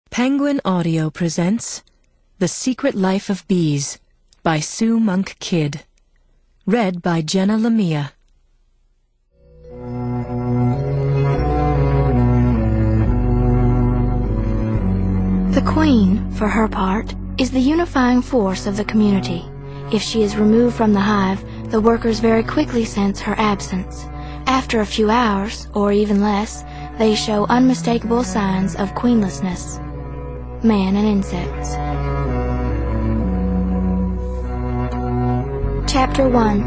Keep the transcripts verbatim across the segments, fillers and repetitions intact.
Penguin Audio presents The Secret Life of Bees by Sue Monk Kidd. Read by Jenna Lamia. The queen, for her part, is the unifying force of the community. If she is removed from the hive, the workers very quickly sense her absence. After a few hours, or even less, they show unmistakable signs of queenlessness. Man and Insects. Chapter one.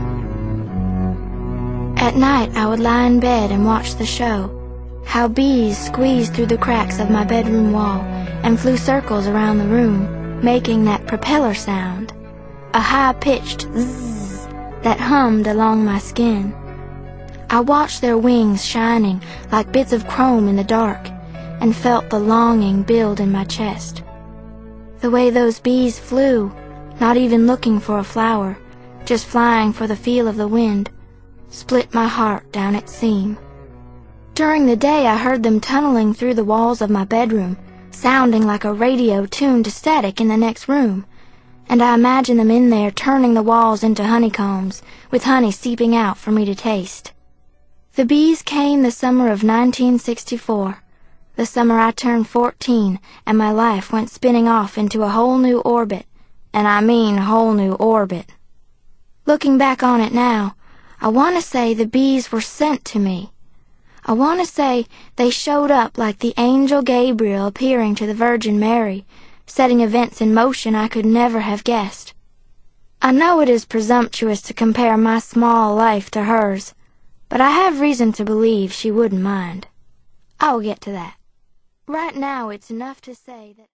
At night I would lie in bed and watch the show. How bees squeezed through the cracks of my bedroom wall and flew circles around the room, making that propeller sound, a high-pitched zzz that hummed along my skin. I watched their wings shining like bits of chrome in the dark, and felt the longing build in my chest. The way those bees flew, not even looking for a flower, just flying for the feel of the wind, split my heart down its seam. During the day I heard them tunneling through the walls of my bedroom, sounding like a radio tuned to static in the next room, and I imagined them in there turning the walls into honeycombs, with honey seeping out for me to taste. The bees came the summer of nineteen sixty-four. The summer I turned fourteen, and my life went spinning off into a whole new orbit, and I mean whole new orbit. Looking back on it now, I want to say the bees were sent to me. I want to say they showed up like the angel Gabriel appearing to the Virgin Mary, setting events in motion I could never have guessed. I know it is presumptuous to compare my small life to hers, but I have reason to believe she wouldn't mind. I'll get to that. Right now it's enough to say that